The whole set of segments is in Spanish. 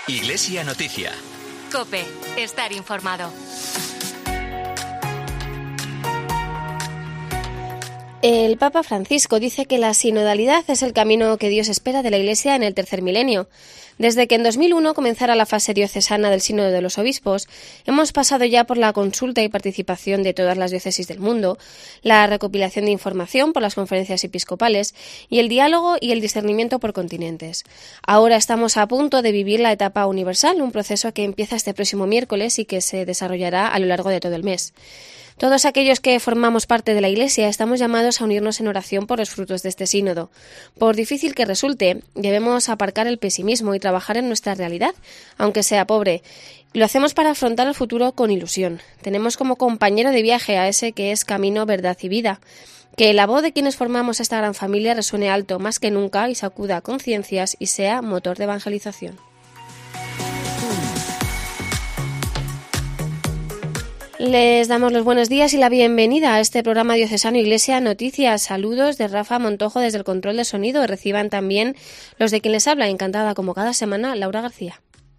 Iglesia Noticia. COPE. Estar informado. El Papa Francisco dice que la sinodalidad es el camino que Dios espera de la Iglesia en el tercer milenio. Desde que en 2001 comenzara la fase diocesana del Sínodo de los Obispos, hemos pasado ya por la consulta y participación de todas las diócesis del mundo, la recopilación de información por las conferencias episcopales y el diálogo y el discernimiento por continentes. Ahora estamos a punto de vivir la etapa universal, un proceso que empieza este próximo miércoles y que se desarrollará a lo largo de todo el mes. Todos aquellos que formamos parte de la Iglesia estamos llamados a unirnos en oración por los frutos de este sínodo. Por difícil que resulte, debemos aparcar el pesimismo y trabajar en nuestra realidad, aunque sea pobre. Lo hacemos para afrontar el futuro con ilusión. Tenemos como compañero de viaje a ese que es camino, verdad y vida. Que la voz de quienes formamos esta gran familia resuene alto más que nunca y sacuda conciencias y sea motor de evangelización. Les damos los buenos días y la bienvenida a este programa diocesano Iglesia Noticias. Saludos de Rafa Montojo desde el control de sonido. Reciban también los de quien les habla, encantada como cada semana, Laura García.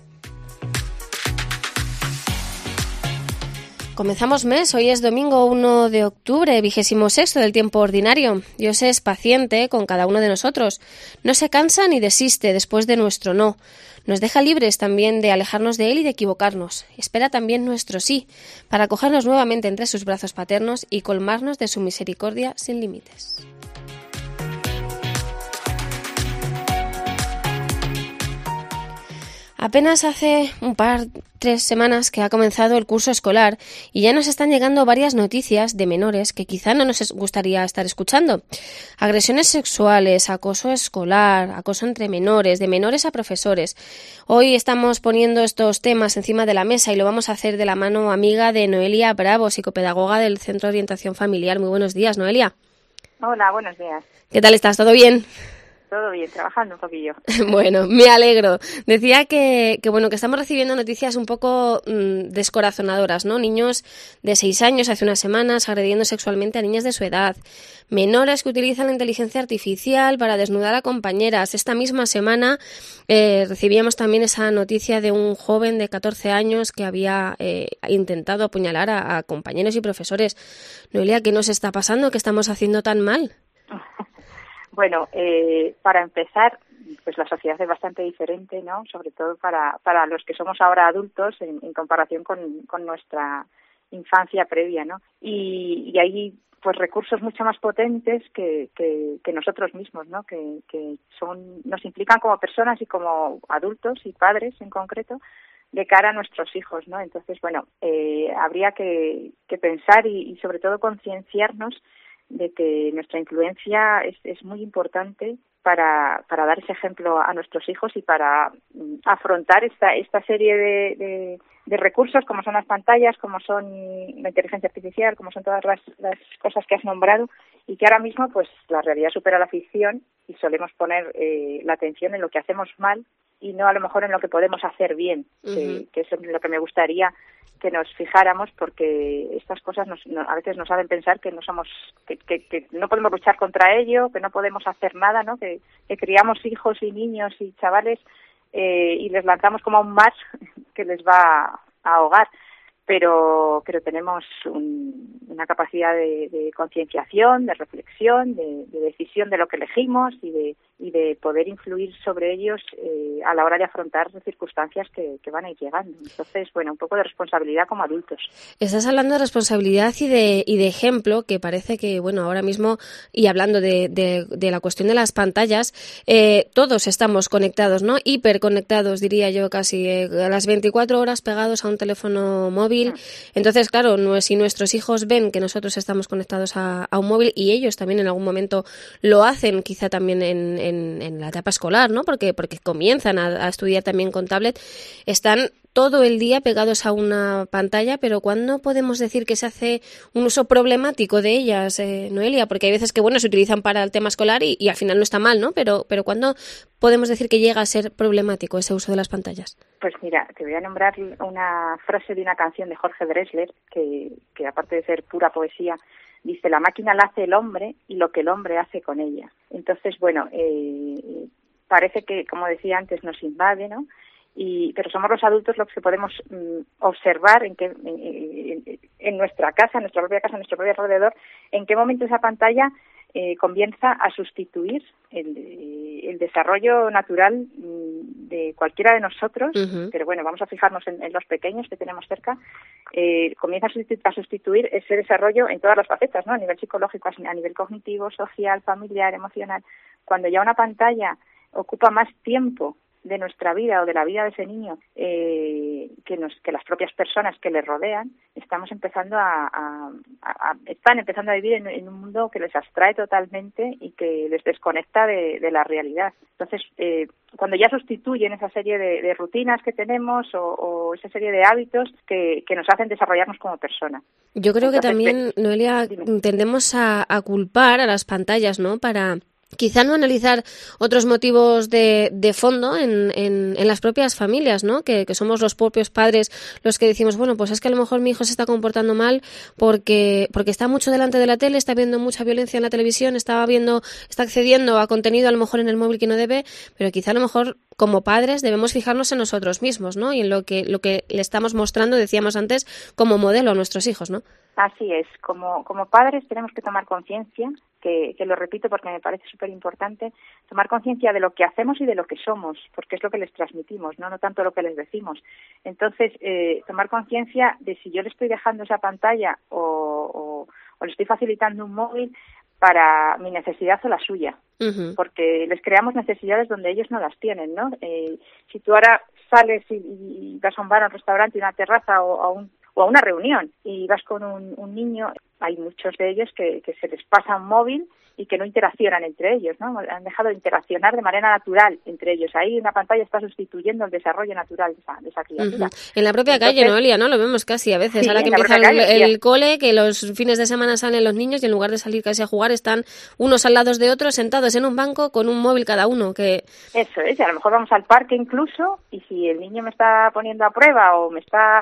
Comenzamos mes, hoy es domingo 1 de octubre, 26º del tiempo ordinario. Dios es paciente con cada uno de nosotros. No se cansa ni desiste después de nuestro no. Nos deja libres también de alejarnos de Él y de equivocarnos. Espera también nuestro sí, para acogernos nuevamente entre sus brazos paternos y colmarnos de su misericordia sin límites. Apenas hace 3 semanas que ha comenzado el curso escolar y ya nos están llegando varias noticias de menores que quizá no nos gustaría estar escuchando. Agresiones sexuales, acoso escolar, acoso entre menores, de menores a profesores. Hoy estamos poniendo estos temas encima de la mesa y lo vamos a hacer de la mano amiga de Noelia Bravo, psicopedagoga del Centro de Orientación Familiar. Muy buenos días, Noelia. Hola, buenos días. ¿Qué tal estás? ¿Todo bien? Todo bien, trabajando un poquillo. Bueno, me alegro. Decía que estamos recibiendo noticias un poco descorazonadoras, ¿no? Niños de 6 años hace unas semanas agrediendo sexualmente a niñas de su edad. Menores que utilizan la inteligencia artificial para desnudar a compañeras. Esta misma semana recibíamos también esa noticia de un joven de 14 años que había intentado apuñalar a compañeros y profesores. Noelia, ¿qué nos está pasando? ¿Qué estamos haciendo tan mal? Bueno, para empezar, pues la sociedad es bastante diferente, ¿no? Sobre todo para los que somos ahora adultos en comparación con nuestra infancia previa, ¿no? Y hay pues recursos mucho más potentes que nosotros mismos, ¿no? Que nos implican como personas y como adultos y padres en concreto de cara a nuestros hijos, ¿no? Entonces, bueno, habría que pensar y sobre todo concienciarnos de que nuestra influencia es muy importante para dar ese ejemplo a nuestros hijos y para afrontar esta serie de recursos como son las pantallas, como son la inteligencia artificial, como son todas las cosas que has nombrado y que ahora mismo pues la realidad supera la ficción y solemos poner la atención en lo que hacemos mal y no a lo mejor en lo que podemos hacer bien, que es en lo que me gustaría que nos fijáramos, porque estas cosas a veces nos hacen pensar que no somos, que no podemos luchar contra ello, que no podemos hacer nada, ¿no? Que criamos hijos y niños y chavales y les lanzamos como a un mar que les va a ahogar, pero tenemos una capacidad de concienciación, de reflexión, de decisión de lo que elegimos y de poder influir sobre ellos a la hora de afrontar circunstancias que van a ir llegando. Entonces, bueno, un poco de responsabilidad como adultos. Estás hablando de responsabilidad y de ejemplo, que parece que, bueno, ahora mismo, y hablando de la cuestión de las pantallas, todos estamos conectados, ¿no? Hiperconectados, diría yo casi, a las 24 horas pegados a un teléfono móvil. Entonces, claro, si nuestros hijos ven que nosotros estamos conectados a un móvil y ellos también en algún momento lo hacen, quizá también en la etapa escolar, ¿no? Porque comienzan a estudiar también con tablet, están todo el día pegados a una pantalla, pero ¿cuándo podemos decir que se hace un uso problemático de ellas, Noelia? Porque hay veces que, bueno, se utilizan para el tema escolar y al final no está mal, ¿no? Pero ¿cuándo podemos decir que llega a ser problemático ese uso de las pantallas? Pues mira, te voy a nombrar una frase de una canción de Jorge Drexler que aparte de ser pura poesía, dice: la máquina la hace el hombre y lo que el hombre hace con ella. Entonces, bueno, parece que, como decía antes, nos invade, ¿no? pero somos los adultos los que podemos observar en nuestra casa, en nuestra propia casa, en nuestro propio alrededor, en qué momento esa pantalla comienza a sustituir el desarrollo natural de cualquiera de nosotros, pero bueno, vamos a fijarnos en los pequeños que tenemos cerca, comienza a sustituir ese desarrollo en todas las facetas, ¿no? A nivel psicológico, a nivel cognitivo, social, familiar, emocional. Cuando ya una pantalla ocupa más tiempo de nuestra vida o de la vida de ese niño que las propias personas que le rodean, están empezando a vivir en un mundo que les abstrae totalmente y que les desconecta de la realidad. Entonces, cuando ya sustituyen esa serie de rutinas que tenemos o esa serie de hábitos que nos hacen desarrollarnos como personas. Yo creo que también, Noelia, tendemos a culpar a las pantallas, ¿no? Para quizá no analizar otros motivos de fondo en las propias familias, ¿no? Que somos los propios padres los que decimos, bueno, pues es que a lo mejor mi hijo se está comportando mal porque está mucho delante de la tele, está viendo mucha violencia en la televisión, está accediendo a contenido a lo mejor en el móvil que no debe, pero quizá a lo mejor como padres debemos fijarnos en nosotros mismos, ¿no? Y en lo que le estamos mostrando, decíamos antes, como modelo a nuestros hijos, ¿no? Así es, como padres tenemos que tomar conciencia, que lo repito porque me parece súper importante, tomar conciencia de lo que hacemos y de lo que somos, porque es lo que les transmitimos, no tanto lo que les decimos. Entonces, tomar conciencia de si yo le estoy dejando esa pantalla o le estoy facilitando un móvil para mi necesidad o la suya, porque les creamos necesidades donde ellos no las tienen, ¿no? Si tú ahora sales y vas a un bar, a un restaurante, a una terraza o a una reunión y vas con un niño, hay muchos de ellos que se les pasa un móvil y que no interaccionan entre ellos, ¿no? Han dejado de interaccionar de manera natural entre ellos. Ahí una pantalla está sustituyendo el desarrollo natural de esa criatura. En la propia calle, Noelia, ¿no? Lo vemos casi a veces. Sí, ahora que empieza el cole, que los fines de semana salen los niños y en lugar de salir casi a jugar están unos al lado de otros sentados en un banco con un móvil cada uno. Eso es, y a lo mejor vamos al parque incluso y si el niño me está poniendo a prueba o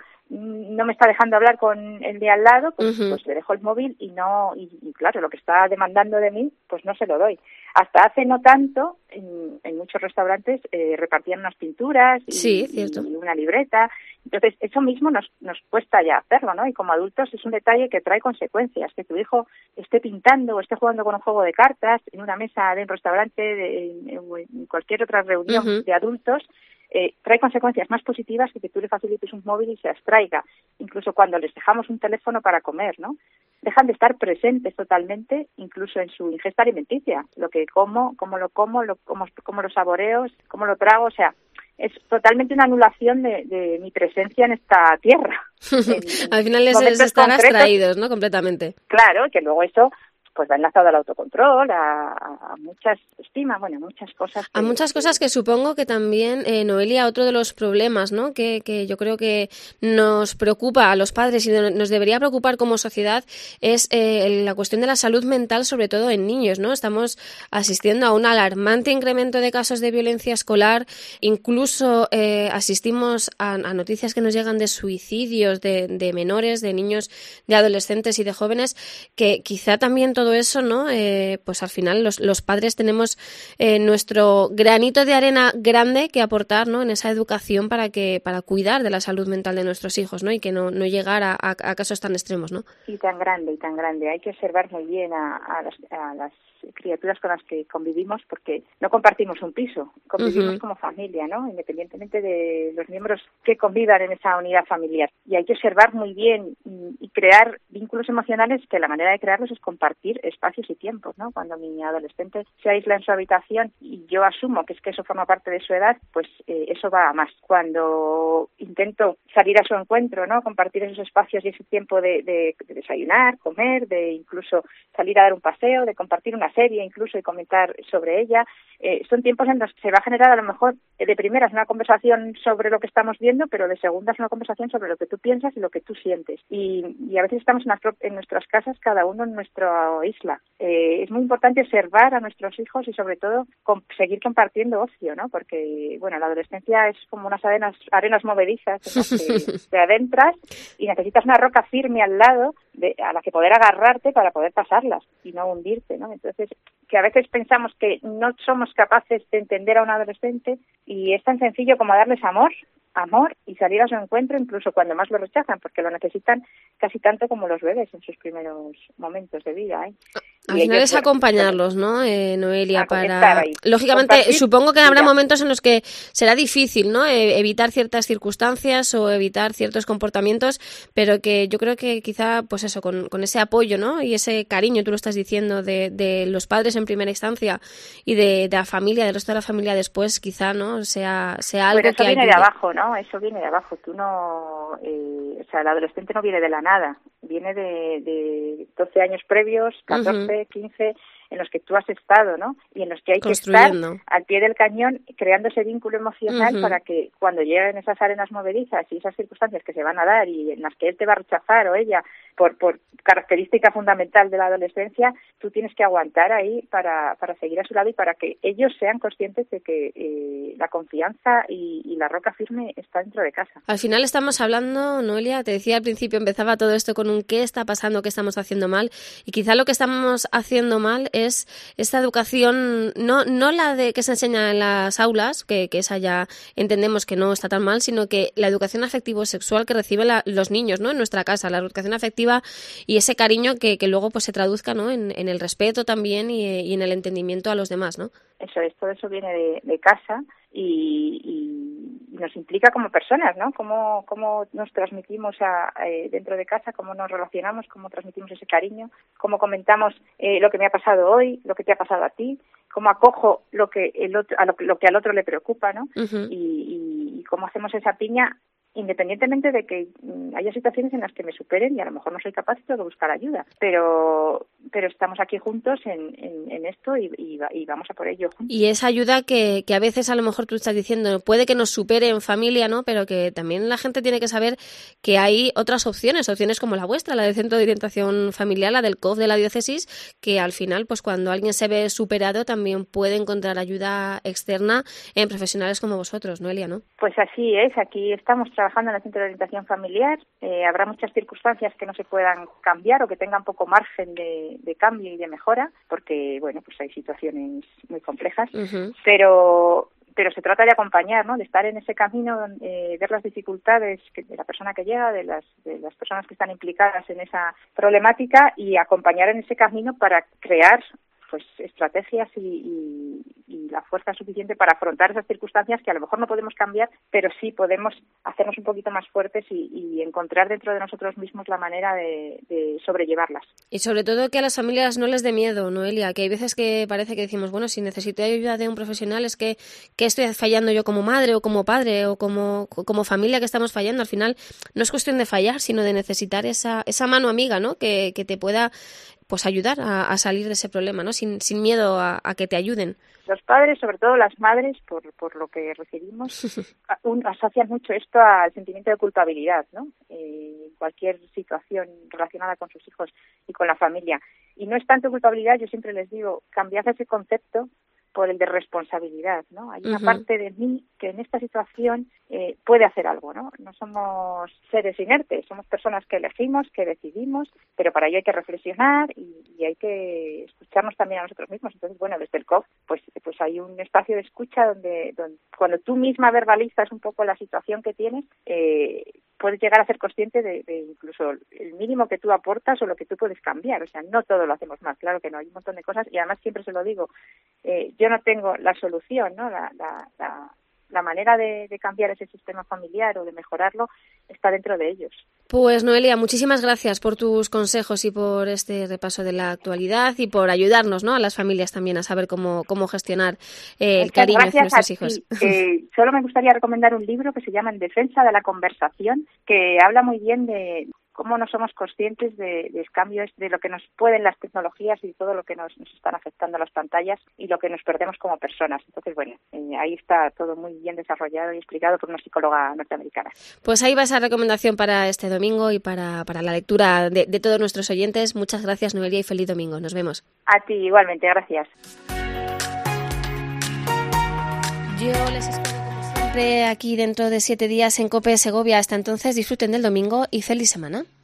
no me está dejando hablar con el de al lado, pues le dejo el móvil y claro, lo que está demandando de mí, pues no se lo doy. Hasta hace no tanto, en muchos restaurantes repartían unas pinturas y una libreta. Entonces, eso mismo nos cuesta ya hacerlo, ¿no? Y como adultos es un detalle que trae consecuencias, que tu hijo esté pintando o esté jugando con un juego de cartas en una mesa de un restaurante, en cualquier otra reunión de adultos, trae consecuencias más positivas que tú le facilites un móvil y se abstraiga, incluso cuando les dejamos un teléfono para comer, ¿no? Dejan de estar presentes totalmente, incluso en su ingesta alimenticia, lo que como, cómo lo saboreo, cómo lo trago, o sea, es totalmente una anulación de mi presencia en esta tierra. Al final están abstraídos, ¿no? Completamente. Claro, que luego eso pues va enlazado al autocontrol, a muchas muchas cosas. A muchas cosas que supongo que también, Noelia, otro de los problemas, ¿no? Que yo creo que nos preocupa a los padres y nos debería preocupar como sociedad es la cuestión de la salud mental, sobre todo en niños, ¿no? Estamos asistiendo a un alarmante incremento de casos de violencia escolar, incluso asistimos a noticias que nos llegan de suicidios de menores, de niños, de adolescentes y de jóvenes, que quizá también todo eso, ¿no? Pues al final los padres tenemos nuestro granito de arena grande que aportar, ¿no? En esa educación para cuidar de la salud mental de nuestros hijos, ¿no? Y que no llegar a casos tan extremos, ¿no? Y tan grande. Hay que observar muy bien a las criaturas con las que convivimos, porque no compartimos un piso, convivimos como familia, ¿no? Independientemente de los miembros que convivan en esa unidad familiar. Y hay que observar muy bien y crear vínculos emocionales, que la manera de crearlos es compartir espacios y tiempos, ¿no? Cuando mi adolescente se aísla en su habitación y yo asumo que eso forma parte de su edad, pues eso va a más. Cuando intento salir a su encuentro, ¿no? Compartir esos espacios y ese tiempo de desayunar, comer, de incluso salir a dar un paseo, de compartir una serie incluso y comentar sobre ella, son tiempos en los que se va a generar a lo mejor de primeras una conversación sobre lo que estamos viendo, pero de segundas una conversación sobre lo que tú piensas y lo que tú sientes. Y a veces estamos en nuestras casas, cada uno en nuestra isla. Es muy importante observar a nuestros hijos y sobre todo seguir compartiendo ocio, ¿no? Porque, bueno, la adolescencia es como unas arenas movedizas en las que te adentras y necesitas una roca firme al lado a la que poder agarrarte para poder pasarlas y no hundirte, ¿no? Entonces, que a veces pensamos que no somos capaces de entender a un adolescente y es tan sencillo como darles amor y salir a su encuentro incluso cuando más lo rechazan, porque lo necesitan casi tanto como los bebés en sus primeros momentos de vida, ¿eh? Al final es acompañarlos, ¿no, Noelia? Para ahí. Lógicamente, Compartir, supongo que habrá momentos en los que será difícil, ¿no? Evitar ciertas circunstancias o evitar ciertos comportamientos, pero que yo creo que quizá, pues eso, con ese apoyo, ¿no? Y ese cariño, tú lo estás diciendo, de los padres en primera instancia y de la familia, del resto de la familia después, quizá, ¿no? Sea algo eso que viene ayude. de abajo, ¿no? Eso viene de abajo. Tú no, o sea, el adolescente no viene de la nada. Viene de 12 años previos, 14, 15, en los que tú has estado, ¿no? Y en los que hay que estar al pie del cañón creando ese vínculo emocional para que cuando lleguen esas arenas movedizas y esas circunstancias que se van a dar y en las que él te va a rechazar o ella por característica fundamental de la adolescencia, tú tienes que aguantar ahí para seguir a su lado y para que ellos sean conscientes de que la confianza y la roca firme está dentro de casa. Al final estamos hablando, Noelia, te decía al principio, empezaba todo esto con un qué está pasando, qué estamos haciendo mal, y quizá lo que estamos haciendo mal es esta educación, no la de que se enseña en las aulas, que esa ya entendemos que no está tan mal, sino que la educación afectivo-sexual que reciben los niños, ¿no? En nuestra casa, la educación afectiva y ese cariño que luego pues se traduzca, ¿no? En el respeto también y en el entendimiento a los demás, ¿no? Todo eso viene de casa y nos implica como personas, ¿no? Cómo nos transmitimos dentro de casa, cómo nos relacionamos, cómo transmitimos ese cariño, cómo comentamos lo que me ha pasado hoy, lo que te ha pasado a ti, cómo acojo lo que al otro le preocupa, ¿no? Y cómo hacemos esa piña independientemente de que haya situaciones en las que me superen y a lo mejor no soy capaz y tengo que buscar ayuda, pero estamos aquí juntos en esto y vamos a por ello juntos. Y esa ayuda que a veces a lo mejor tú estás diciendo, puede que nos supere en familia, ¿no? Pero que también la gente tiene que saber que hay otras opciones como la vuestra, la del Centro de Orientación Familiar, la del COF de la Diócesis, que al final, pues cuando alguien se ve superado, también puede encontrar ayuda externa en profesionales como vosotros, Noelia, ¿no? Pues así es, aquí estamos trabajando en el Centro de Orientación Familiar. Habrá muchas circunstancias que no se puedan cambiar o que tengan poco margen de cambio y de mejora, porque, bueno, pues hay situaciones muy complejas, pero se trata de acompañar, ¿no? De estar en ese camino, ver las dificultades de la persona que llega, de las personas que están implicadas en esa problemática y acompañar en ese camino para crear pues estrategias y la fuerza suficiente para afrontar esas circunstancias que a lo mejor no podemos cambiar, pero sí podemos hacernos un poquito más fuertes y encontrar dentro de nosotros mismos la manera de sobrellevarlas. Y sobre todo que a las familias no les dé miedo, Noelia, que hay veces que parece que decimos, bueno, si necesito ayuda de un profesional es que estoy fallando yo como madre o como padre o como familia que estamos fallando. Al final no es cuestión de fallar, sino de necesitar esa mano amiga, ¿no? Que te pueda pues ayudar a salir de ese problema, ¿no? Sin miedo a que te ayuden. Los padres, sobre todo las madres, por lo que recibimos, asocian mucho esto al sentimiento de culpabilidad, ¿no? Cualquier situación relacionada con sus hijos y con la familia. Y no es tanto culpabilidad, yo siempre les digo, cambiad ese concepto por el de responsabilidad, ¿no? Hay una parte de mí que en esta situación puede hacer algo, ¿no? No somos seres inertes, somos personas que elegimos, que decidimos, pero para ello hay que reflexionar y hay que escucharnos también a nosotros mismos. Entonces, bueno, desde el COF, pues hay un espacio de escucha donde cuando tú misma verbalizas un poco la situación que tienes, puedes llegar a ser consciente de incluso el mínimo que tú aportas o lo que tú puedes cambiar. O sea, no todo lo hacemos mal, claro que no, hay un montón de cosas y además siempre se lo digo, yo no tengo la solución, ¿no? La manera de cambiar ese sistema familiar o de mejorarlo está dentro de ellos. Pues Noelia, muchísimas gracias por tus consejos y por este repaso de la actualidad y por ayudarnos, ¿no? A las familias también a saber cómo gestionar el cariño hacia nuestros hijos. Solo me gustaría recomendar un libro que se llama En defensa de la conversación, que habla muy bien de cómo no somos conscientes de cambios, de lo que nos pueden las tecnologías y todo lo que nos están afectando las pantallas y lo que nos perdemos como personas. Entonces, bueno, ahí está todo muy bien desarrollado y explicado por una psicóloga norteamericana. Pues ahí va esa recomendación para este domingo y para la lectura de todos nuestros oyentes. Muchas gracias, Noelia, y feliz domingo. Nos vemos. A ti igualmente, gracias. Yo les espero como siempre aquí dentro de 7 días en COPE Segovia. Hasta entonces, disfruten del domingo y feliz semana.